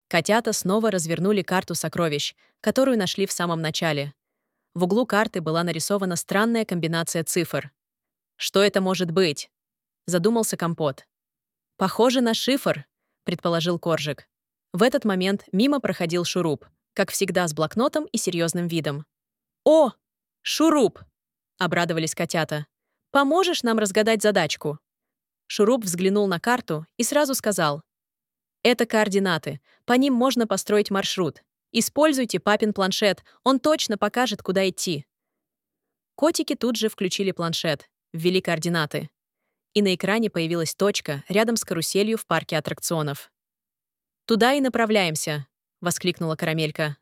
Котята снова развернули карту сокровищ, которую нашли в самом начале. В углу карты была нарисована странная комбинация цифр. «Что это может быть?» — задумался Компот. «Похоже на шифр», — предположил Коржик. В этот момент мимо проходил Шуруп, как всегда с блокнотом и серьезным видом. «О, Шуруп!» — обрадовались котята. «Поможешь нам разгадать задачку?» Шуруп взглянул на карту и сразу сказал: «Это координаты. По ним можно построить маршрут. Используйте папин планшет, он точно покажет, куда идти». Котики тут же включили планшет, ввели координаты. И на экране появилась точка рядом с каруселью в парке аттракционов. «Туда и направляемся», — воскликнула Карамелька.